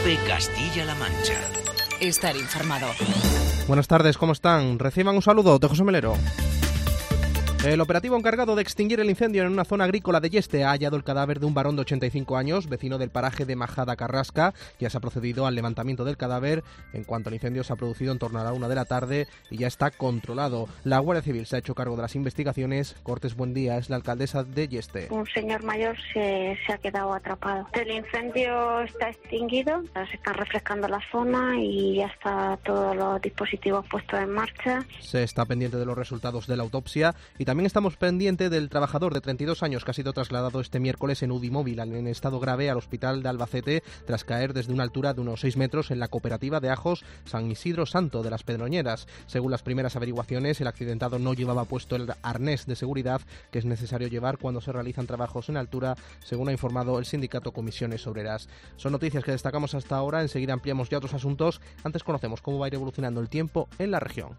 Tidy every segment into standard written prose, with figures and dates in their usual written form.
COPE Castilla-La Mancha. Estar informado. Buenas tardes, ¿cómo están? Reciban un saludo de José Melero. El operativo encargado de extinguir el incendio en una zona agrícola de Yeste ha hallado el cadáver de un varón de 85 años, vecino del paraje de Majada Carrasca. Ya se ha procedido al levantamiento del cadáver en cuanto el incendio se ha producido en torno a la 1 de la tarde y ya está controlado. La Guardia Civil se ha hecho cargo de las investigaciones. Cortes Buendía es la alcaldesa de Yeste. Un señor mayor se ha quedado atrapado. El incendio está extinguido, se está refrescando la zona y ya está todos los dispositivos puestos en marcha. Se está pendiente de los resultados de la autopsia y también estamos pendientes del trabajador de 32 años que ha sido trasladado este miércoles en UDI móvil en estado grave al hospital de Albacete tras caer desde una altura de unos 6 metros en la cooperativa de ajos San Isidro Santo de las Pedroñeras. Según las primeras averiguaciones, el accidentado no llevaba puesto el arnés de seguridad que es necesario llevar cuando se realizan trabajos en altura, según ha informado el sindicato Comisiones Obreras. Son noticias que destacamos hasta ahora. Enseguida ampliamos ya otros asuntos. Antes conocemos cómo va a ir evolucionando el tiempo en la región.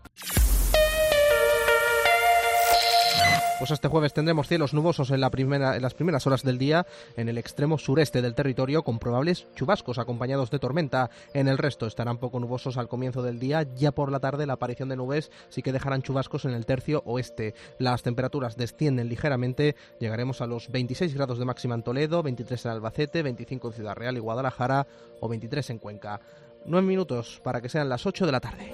Pues este jueves tendremos cielos nubosos en las primeras horas del día en el extremo sureste del territorio, con probables chubascos acompañados de tormenta. En el resto estarán poco nubosos al comienzo del día. Ya por la tarde la aparición de nubes sí que dejarán chubascos en el tercio oeste. Las temperaturas descienden ligeramente. Llegaremos a los 26 grados de máxima en Toledo, 23 en Albacete, 25 en Ciudad Real y Guadalajara o 23 en Cuenca. 9 minutos para que sean las 8 de la tarde.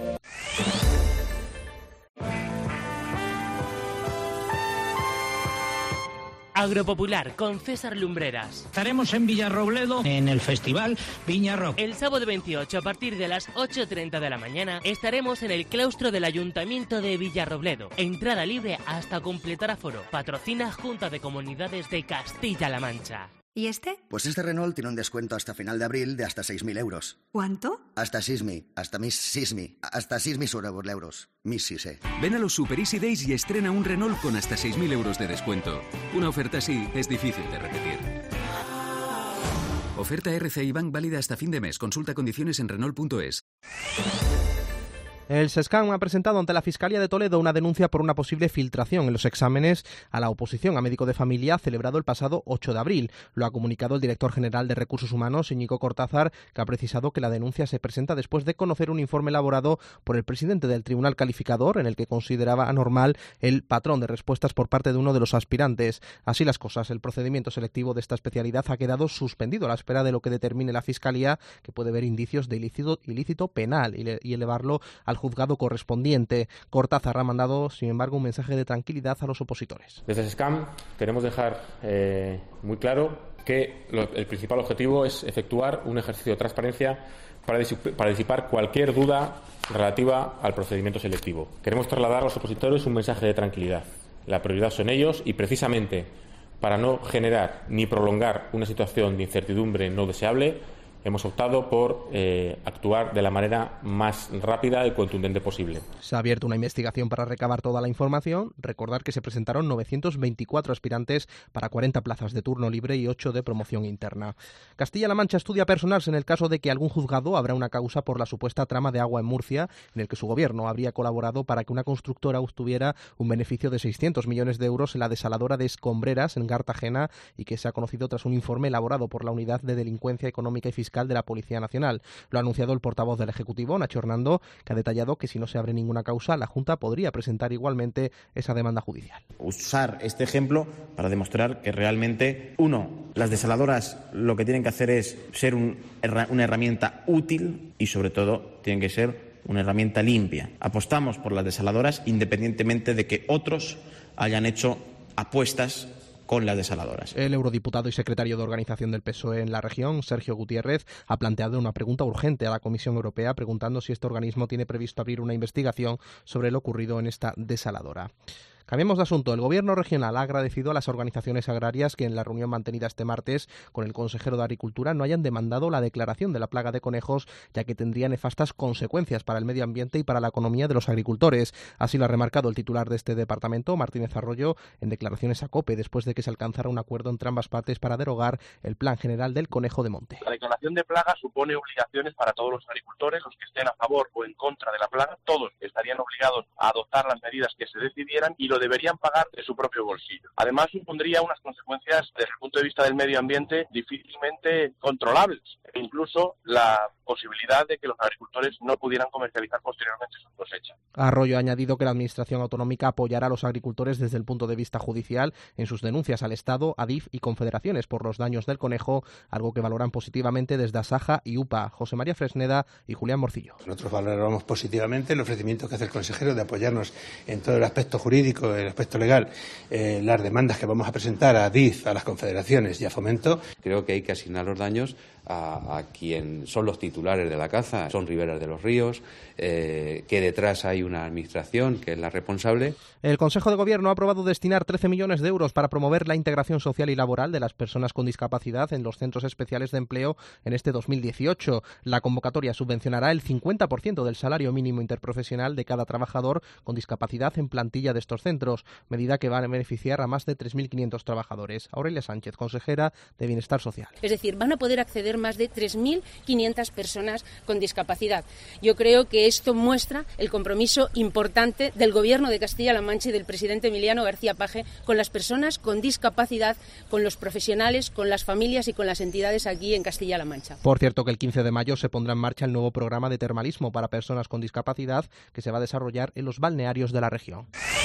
Agropopular con César Lumbreras. Estaremos en Villarrobledo en el festival Viña Rock. El sábado 28 a partir de las 8:30 de la mañana estaremos en el claustro del Ayuntamiento de Villarrobledo. Entrada libre hasta completar aforo. Patrocina Junta de Comunidades de Castilla-La Mancha. ¿Y este? Pues este Renault tiene un descuento hasta final de abril de hasta 6.000 euros. ¿Cuánto? Hasta 6.000, hasta 6.000 euros. Mis sí sé. Ven a los Super Easy Days y estrena un Renault con hasta 6.000 euros de descuento. Una oferta así es difícil de repetir. Oferta RCI Bank válida hasta fin de mes. Consulta condiciones en Renault.es. El SESCAM ha presentado ante la Fiscalía de Toledo una denuncia por una posible filtración en los exámenes a la oposición a médico de familia celebrado el pasado 8 de abril. Lo ha comunicado el director general de Recursos Humanos, Íñigo Cortázar, que ha precisado que la denuncia se presenta después de conocer un informe elaborado por el presidente del Tribunal Calificador en el que consideraba anormal el patrón de respuestas por parte de uno de los aspirantes. Así las cosas, el procedimiento selectivo de esta especialidad ha quedado suspendido a la espera de lo que determine la Fiscalía, que puede ver indicios de ilícito penal y elevarlo al juzgado correspondiente. Cortázar ha mandado, sin embargo, un mensaje de tranquilidad a los opositores. Desde SESCAM queremos dejar muy claro que el principal objetivo es efectuar un ejercicio de transparencia para disipar cualquier duda relativa al procedimiento selectivo. Queremos trasladar a los opositores un mensaje de tranquilidad. La prioridad son ellos y, precisamente, para no generar ni prolongar una situación de incertidumbre no deseable, hemos optado por actuar de la manera más rápida y contundente posible. Se ha abierto una investigación para recabar toda la información. Recordar que se presentaron 924 aspirantes para 40 plazas de turno libre y 8 de promoción interna. Castilla-La Mancha estudia personarse en el caso de que algún juzgado abra una causa por la supuesta trama de agua en Murcia, en el que su gobierno habría colaborado para que una constructora obtuviera un beneficio de 600 millones de euros en la desaladora de Escombreras, en Cartagena, y que se ha conocido tras un informe elaborado por la Unidad de Delincuencia Económica y Fiscal de la Policía Nacional. Lo ha anunciado el portavoz del Ejecutivo, Nacho Hernando, que ha detallado que si no se abre ninguna causa, la Junta podría presentar igualmente esa demanda judicial. Usar este ejemplo para demostrar que realmente, las desaladoras lo que tienen que hacer es ser una herramienta útil y, sobre todo, tienen que ser una herramienta limpia. Apostamos por las desaladoras independientemente de que otros hayan hecho apuestas con las desaladoras. El eurodiputado y secretario de Organización del PSOE en la región, Sergio Gutiérrez, ha planteado una pregunta urgente a la Comisión Europea preguntando si este organismo tiene previsto abrir una investigación sobre lo ocurrido en esta desaladora. Cambiemos de asunto. El Gobierno regional ha agradecido a las organizaciones agrarias que en la reunión mantenida este martes con el consejero de Agricultura no hayan demandado la declaración de la plaga de conejos, ya que tendría nefastas consecuencias para el medio ambiente y para la economía de los agricultores. Así lo ha remarcado el titular de este departamento, Martínez Arroyo, en declaraciones a COPE, después de que se alcanzara un acuerdo entre ambas partes para derogar el Plan General del Conejo de Monte. La declaración de plaga supone obligaciones para todos los agricultores, los que estén a favor o en contra de la plaga, todos estarían obligados a adoptar las medidas que se decidieran y lo deberían pagar de su propio bolsillo. Además, supondría unas consecuencias desde el punto de vista del medio ambiente difícilmente controlables, e incluso la posibilidad de que los agricultores no pudieran comercializar posteriormente sus cosechas. Arroyo ha añadido que la Administración autonómica apoyará a los agricultores desde el punto de vista judicial en sus denuncias al Estado, ADIF y confederaciones por los daños del conejo, algo que valoran positivamente desde Asaja y UPA. José María Fresneda y Julián Morcillo. Nosotros valoramos positivamente el ofrecimiento que hace el consejero de apoyarnos en todo el aspecto jurídico, el aspecto legal, las demandas que vamos a presentar a ADIF, a las confederaciones y a Fomento. Creo que hay que asignar los daños a quien son los titulares de la caza, son riberas de los ríos, que detrás hay una administración que es la responsable. El Consejo de Gobierno ha aprobado destinar 13 millones de euros para promover la integración social y laboral de las personas con discapacidad en los centros especiales de empleo en este 2018. La convocatoria subvencionará el 50% del salario mínimo interprofesional de cada trabajador con discapacidad en plantilla de estos centros, medida que va a beneficiar a más de 3.500 trabajadores. Aurelia Sánchez, consejera de Bienestar Social. Es decir, van a poder acceder más de 3.500 personas con discapacidad. Yo creo que esto muestra el compromiso importante del Gobierno de Castilla-La Mancha y del presidente Emiliano García Paje con las personas con discapacidad, con los profesionales, con las familias y con las entidades aquí en Castilla-La Mancha. Por cierto, que el 15 de mayo se pondrá en marcha el nuevo programa de termalismo para personas con discapacidad que se va a desarrollar en los balnearios de la región.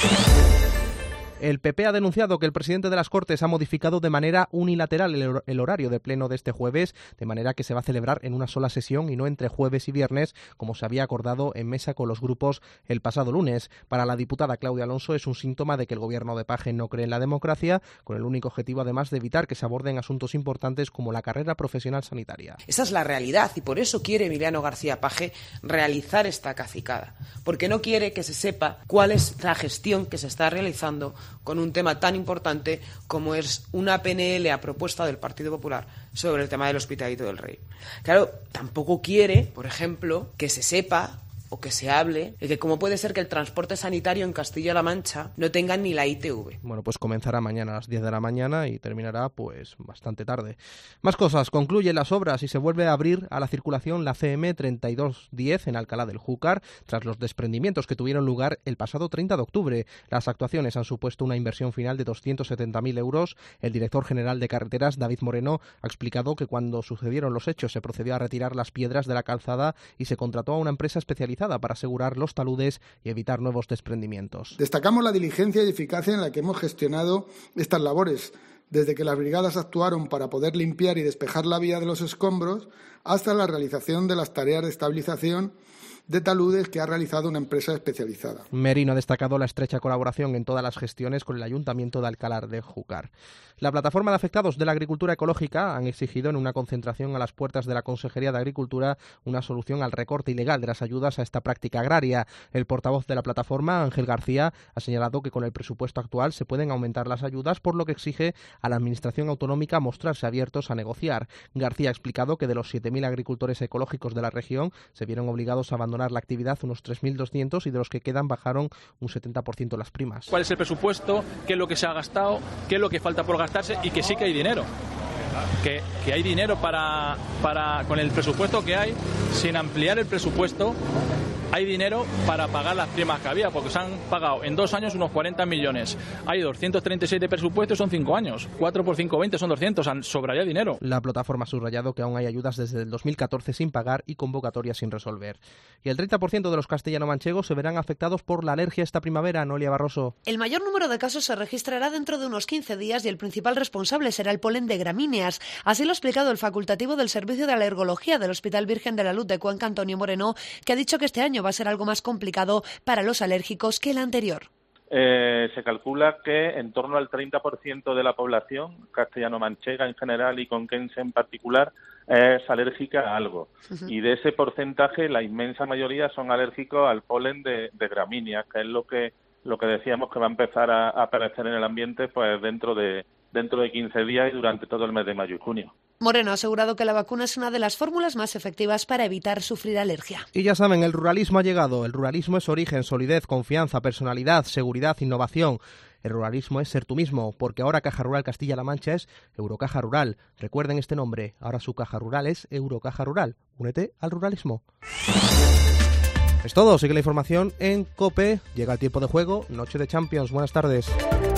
El PP ha denunciado que el presidente de las Cortes ha modificado de manera unilateral el horario de pleno de este jueves, de manera que se va a celebrar en una sola sesión y no entre jueves y viernes, como se había acordado en mesa con los grupos el pasado lunes. Para la diputada Claudia Alonso es un síntoma de que el gobierno de Paje no cree en la democracia, con el único objetivo además de evitar que se aborden asuntos importantes como la carrera profesional sanitaria. Esa es la realidad y por eso quiere Emiliano García Paje realizar esta cacicada, porque no quiere que se sepa cuál es la gestión que se está realizando con un tema tan importante como es una PNL a propuesta del Partido Popular sobre el tema del Hospitalito del Rey. Claro, tampoco quiere, por ejemplo, que se sepa o que se hable de que cómo puede ser que el transporte sanitario en Castilla-La Mancha no tenga ni la ITV. Bueno, pues comenzará mañana a las 10 de la mañana y terminará pues bastante tarde. Más cosas, concluyen las obras y se vuelve a abrir a la circulación la CM 3210 en Alcalá del Júcar tras los desprendimientos que tuvieron lugar el pasado 30 de octubre. Las actuaciones han supuesto una inversión final de 270.000 euros. El director general de Carreteras, David Moreno, ha explicado que cuando sucedieron los hechos se procedió a retirar las piedras de la calzada y se contrató a una empresa especializada para asegurar los taludes y evitar nuevos desprendimientos. Destacamos la diligencia y eficacia en la que hemos gestionado estas labores, desde que las brigadas actuaron para poder limpiar y despejar la vía de los escombros hasta la realización de las tareas de estabilización de taludes que ha realizado una empresa especializada. Merino ha destacado la estrecha colaboración en todas las gestiones con el Ayuntamiento de Alcalá de Júcar. La plataforma de afectados de la agricultura ecológica han exigido en una concentración a las puertas de la Consejería de Agricultura una solución al recorte ilegal de las ayudas a esta práctica agraria. El portavoz de la plataforma, Ángel García, ha señalado que con el presupuesto actual se pueden aumentar las ayudas, por lo que exige a la Administración autonómica mostrarse abiertos a negociar. García ha explicado que de los 7.000 agricultores ecológicos de la región se vieron obligados a abandonar la actividad unos 3.200 y de los que quedan bajaron un 70% las primas. ¿Cuál es el presupuesto? ¿Qué es lo que se ha gastado? ¿Qué es lo que falta por gastarse? Y que sí que hay dinero. Que hay dinero para con el presupuesto que hay, sin ampliar el presupuesto, hay dinero para pagar las primas que había, porque se han pagado en 2 años unos 40 millones. Hay 236 de presupuesto, son 5 años. 4 por 5, 20, son 200. Sobraría dinero. La plataforma ha subrayado que aún hay ayudas desde el 2014 sin pagar y convocatorias sin resolver. Y el 30% de los castellano-manchegos se verán afectados por la alergia esta primavera. Noelia Barroso. El mayor número de casos se registrará dentro de unos 15 días y el principal responsable será el polen de gramíneas. Así lo ha explicado el facultativo del Servicio de Alergología del Hospital Virgen de la Luz de Cuenca, Antonio Moreno, que ha dicho que este año va a ser algo más complicado para los alérgicos que el anterior. Se calcula que en torno al 30% de la población castellano-manchega en general y conquense en particular es alérgica a algo. Y de ese porcentaje la inmensa mayoría son alérgicos al polen de gramíneas, que es lo que decíamos que va a empezar a aparecer en el ambiente pues dentro de 15 días y durante todo el mes de mayo y junio. Moreno ha asegurado que la vacuna es una de las fórmulas más efectivas para evitar sufrir alergia. Y ya saben, el ruralismo ha llegado. El ruralismo es origen, solidez, confianza, personalidad, seguridad, innovación. El ruralismo es ser tú mismo, porque ahora Caja Rural Castilla-La Mancha es Eurocaja Rural. Recuerden este nombre, ahora su caja rural es Eurocaja Rural. Únete al ruralismo. Es todo, sigue la información en COPE, llega el tiempo de juego, noche de Champions, buenas tardes.